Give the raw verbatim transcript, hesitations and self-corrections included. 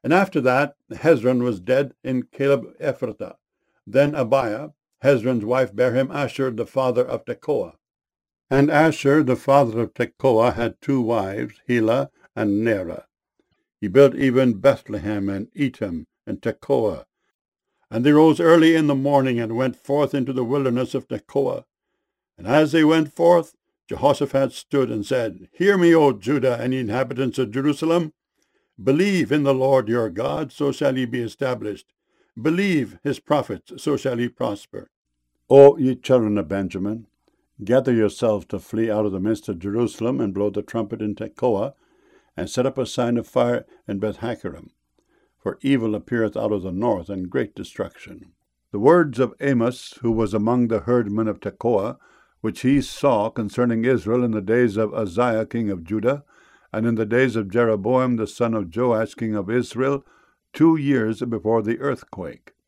And after that, Hezron was dead in Caleb Ephratah. Then Abiah, Hezron's wife, bare him Ashur, the father of Tekoa. And Ashur, the father of Tekoa, had two wives, Helah and Nerah. He built even Bethlehem and Etam and Tekoa. And they rose early in the morning and went forth into the wilderness of Tekoa. And as they went forth, Jehoshaphat stood and said, Hear me, O Judah and ye inhabitants of Jerusalem. Believe in the Lord your God, so shall ye be established. Believe his prophets, so shall ye prosper. O ye children of Benjamin, gather yourselves to flee out of the midst of Jerusalem, and blow the trumpet in Tekoa, and set up a sign of fire in Beth-Hakkerem. For evil appeareth out of the north, and great destruction. The words of Amos, who was among the herdmen of Tekoa, which he saw concerning Israel in the days of Uzziah king of Judah, and in the days of Jeroboam the son of Joash king of Israel, two years before the earthquake.